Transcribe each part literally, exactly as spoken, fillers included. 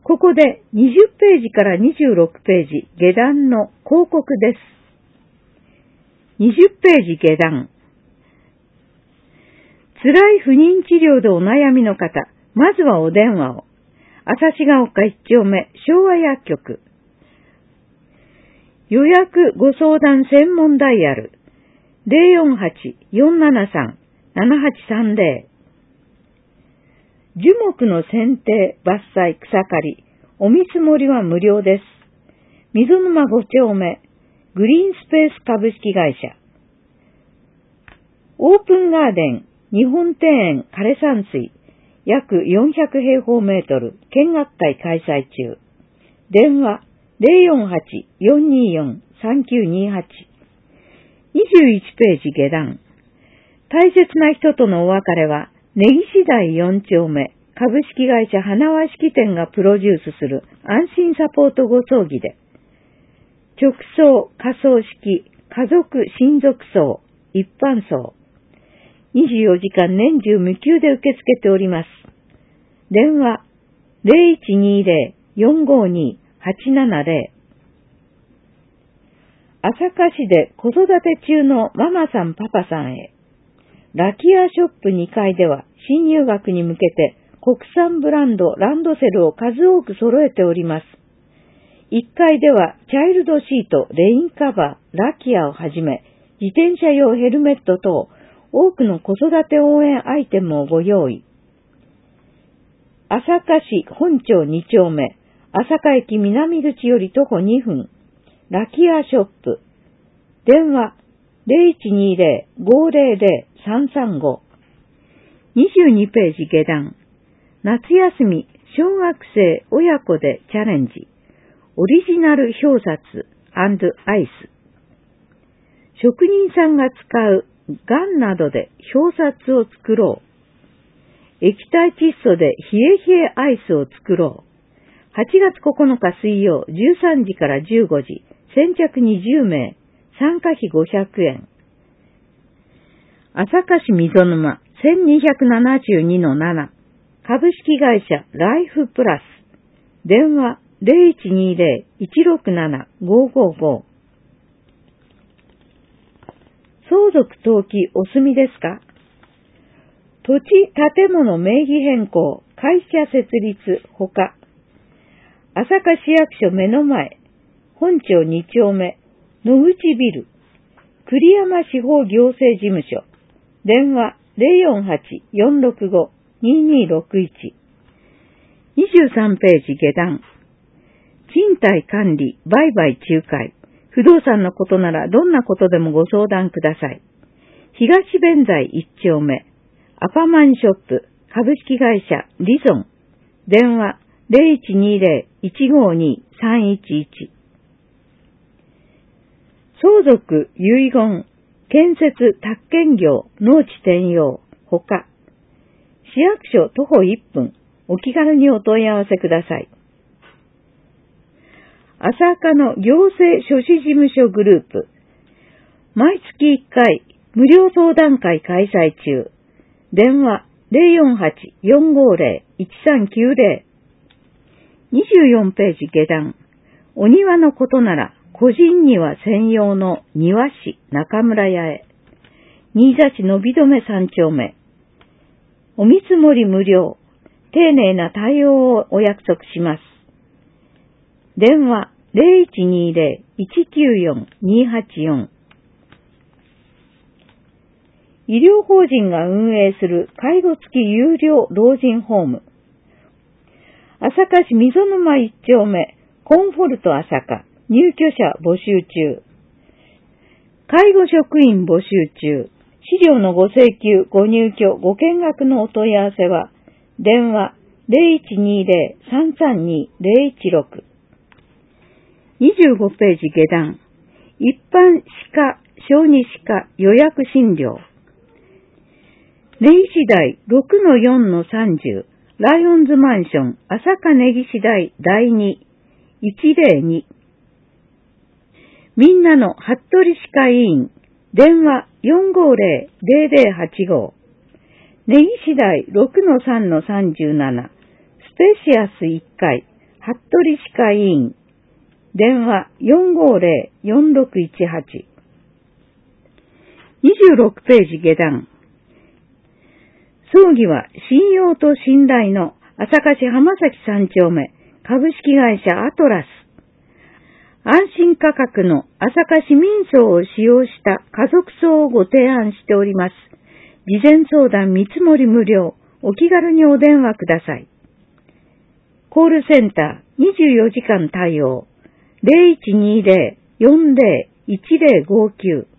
ここでにじゅっページからにじゅうろくページ下段の広告です。にじゅっページ下段。辛い不妊治療でお悩みの方、まずはお電話を。朝市が丘いち丁目昭和薬局。予約ご相談専門ダイヤル ゼロよんはち よんななさん ななはちさんゼロ。樹木の剪定、伐採、草刈り、お見積もりは無料です。溝沼ご丁目グリーンスペース株式会社。オープンガーデン日本庭園枯山水約よんひゃく平方メートル見学会開催中。電話ゼロよんはち よんによん さんきゅうにはち。にじゅういちページ下段。大切な人とのお別れは根岸台よん丁目株式会社花輪式店がプロデュースする安心サポートご葬儀で、直葬、火葬式、家族親族葬、一般葬、にじゅうよじかん年中無休で受け付けております。電話ゼロいちにゼロ よんごに はちななゼロ。朝霞市で子育て中のママさんパパさんへ。ラキアショップにかいでは新入学に向けて国産ブランドランドセルを数多く揃えております。いっかいではチャイルドシート、レインカバー、ラキアをはじめ自転車用ヘルメット等多くの子育て応援アイテムをご用意。朝霞市本町に丁目、朝霞駅南口より徒歩にふん、ラキアショップ。電話ゼロいちにゼロ ごゼロゼロ さんさんご。にじゅうにページ下段。夏休み小学生親子でチャレンジ。オリジナル表札&アイス。職人さんが使うガンなどで表札を作ろう。液体窒素で冷え冷えアイスを作ろう。はちがつここのか水曜じゅうさんじからじゅうごじ、先着にじゅうめい、参加費ごひゃくえん。朝霞市溝沼 せんにひゃくななじゅうにのなな 株式会社ライフプラス。電話ゼロいちにゼロ いちろくなな ごごご。相続登記お済みですか？土地、建物名義変更、会社設立ほか、朝霞市役所目の前、本町に丁目、野口ビル、栗山司法行政事務所、電話ゼロよんはち よんろくご ににろくいち。にじゅうさんページ下段。賃貸管理、売買仲介、不動産のことならどんなことでもご相談ください。東弁財いち丁目、アパマンショップ、株式会社リゾン、電話ゼロいちにゼロ いちごに さんいちいち。相続、遺言、建設、宅建業、農地転用、ほか、市役所徒歩いっぷん、お気軽にお問い合わせください。朝霞の行政書士事務所グループ、毎月いっかい無料相談会開催中。電話ゼロよんはち よんごゼロ いちさんきゅうゼロ。にじゅうよんページ下段。お庭のことなら個人庭専用の庭師中村屋へ。新座市のびどめさん丁目。お見積もり無料。丁寧な対応をお約束します。電話ゼロいちにゼロ いちきゅうよん にはちよん。医療法人が運営する介護付き有料老人ホーム。朝霞市溝沼いち丁目、コンフォルト朝霞、入居者募集中。介護職員募集中。資料のご請求、ご入居、ご見学のお問い合わせは、電話ゼロいちにゼロ さんさんに ゼロいちろく。にじゅうごページ下段。一般歯科、小児歯科予約診療。根岸台 ろくのよんのさんじゅう、ライオンズマンション、朝霞根岸台だいに、いちゼロに。みんなの服部歯科医院、電話よんごゼロ ゼロゼロはちご。根岸台 ろくのさんのさんじゅうなな、スペシアスいっかい、 服部歯科医院、電話 よんごーぜろ よんろくいちはち。にじゅうろくページ下段。葬儀は信用と信頼の朝霞市浜崎三丁目株式会社アトラス。安心価格の朝霞市民葬を使用した家族葬をご提案しております。事前相談見積もり無料。お気軽にお電話ください。コールセンターにじゅうよじかん対応 ゼロいちにゼロ よんゼロ いちゼロごきゅう。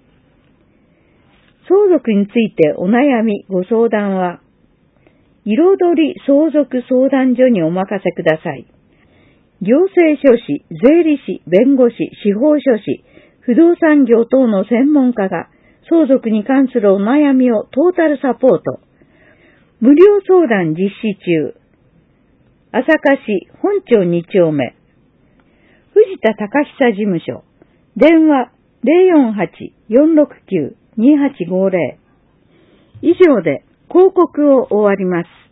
相続についてお悩みご相談は彩り相続相談所にお任せください。行政書士、税理士、弁護士、司法書士、不動産業等の専門家が相続に関するお悩みをトータルサポート。無料相談実施中。朝霞市本町に丁目。藤田隆久事務所。電話 ゼロよんはち よんろくきゅう にはちごゼロ。以上で広告を終わります。